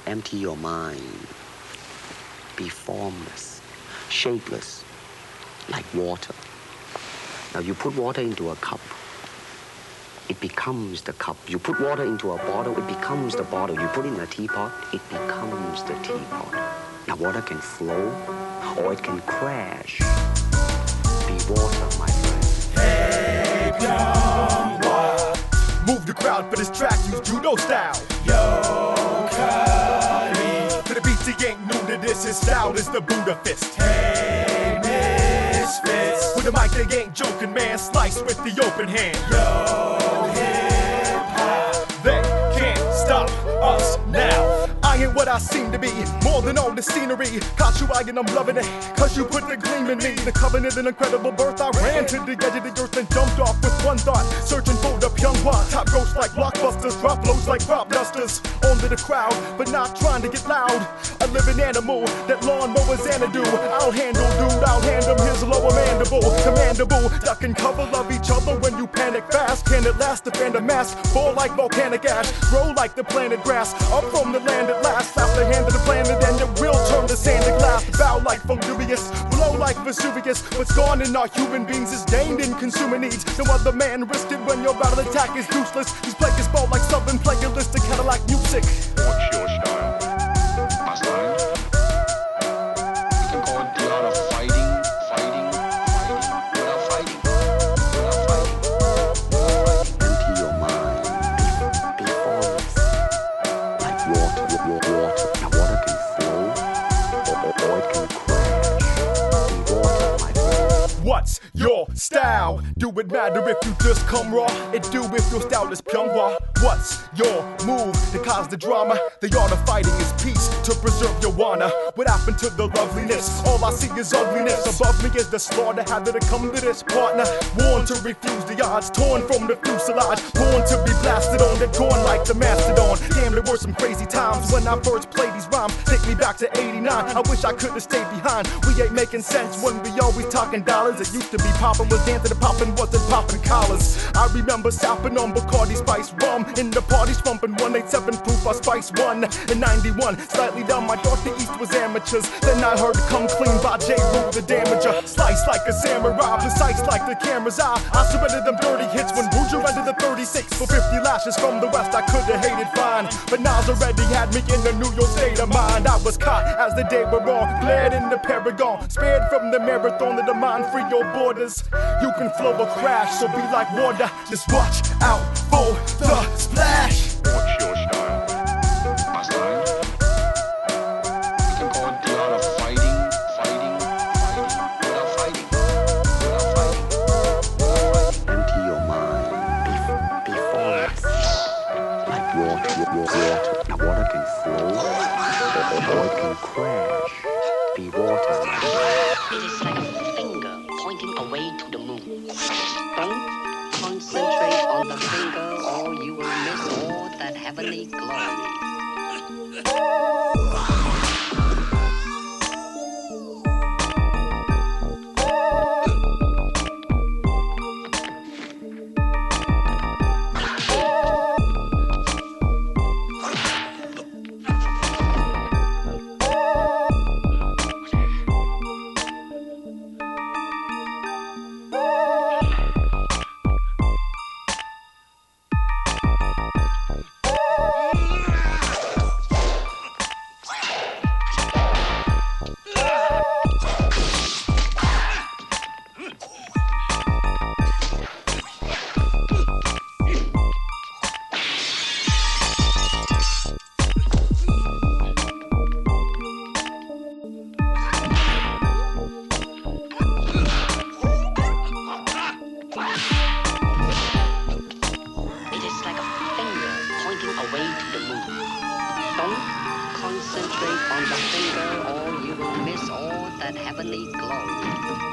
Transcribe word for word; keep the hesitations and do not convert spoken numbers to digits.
Empty your mind. Be formless, shapeless, like water. Now you put water into a cup, it becomes the cup. You put water into a bottle, it becomes the bottle. You put it in a teapot, it becomes the teapot. Now water can flow, or it can crash. Be water, my friend. Hey, Pyonghwa. Move the crowd for this track, use judo style. Yo, Kali. To the beats, he ain't new to this, his style is the Buddha fist. Hey, misfits. With the mic, they ain't joking, man, slice with the open hand. Yo, hip-hop. They can't stop us now. I ain't what I seem to be, more than all the scenery. Caught you eyeing, I'm loving it, cause you put the gleam in me. The covenant, an incredible birth, I ran to the edge of the earth and jumped off with one thought, searching for the Pyonghwa. Top ghosts like blockbusters, drop loads like crop dusters. Onto the crowd, but not trying to get loud. A living animal, that lawnmower Xanadu. I'll handle dude, I'll hand him his lower mandible. Commandable, duck and cover, love each other when you panic fast. Can it last? Defend a mask, fall like volcanic ash, grow like the planet grass, up from the land at last. Slap the hand of the planet and it will turn to sand and glass. Bow like Fulgurius, blow like Vesuvius. What's gone in our human beings is gained in consumer needs. No other man risked it when your battle attack is useless. These plagues fall like southern plagiaristic Cadillac music. What's your style? My style? You can call it the art of fighting, fighting, fighting, without fighting, without fighting, without fighting. Empty your mind. Be, be formless, like water. Water. Now water can flow, or, or, or it can crash. Be water, my friend. What's your style? Do it matter if you just come raw? It do if your style is Pyonghwa. What's your move to cause the drama? The art of fighting is peace to preserve your honor. What happened to the loveliness? All I see is ugliness. Above me is the slaughter. How did it come to this partner? Born to refuse the odds, torn from the fuselage, born to be blasted on, that gone like the mastodon. Damn, there were some crazy times when I first played these rhymes. Take me back to eighty-nine. I wish I could have stayed behind. We ain't making sense when we always talking dollars. It used to be poppin', was dancing to poppin', wasn't poppin' collars. I remember sapping on Bacardi Spice rum in the parties, pumping one eighty-seven proof of Spice one. In ninety-one, slightly down, I thought the East was amateurs. Then I heard Come Clean by J. Rule, the damager. Slice like a samurai, precise like the camera's eye. I surrendered them dirty hits when Rouge rendered the thirty-six. For fifty lashes from the West, I could've hated fine. But Nas already had me in the New York state of mind. I was caught as the day wore on, glared in the Paragon, spared from the marathon of the mind, free your borders. You can flow or crash, so be like water. Just watch out for the splash. What's your style? My style? You can call it the art of fighting, fighting, fighting, without fighting, without fighting, without fighting. Empty your mind. Be, be formless, like water. Water. Now water can flow, or, or it can crash. Be water, my friend. It is like a finger pointing away to the moon. Don't concentrate on the finger or you will miss all that heavenly glory. Concentrate on the finger or you will miss all that heavenly glory.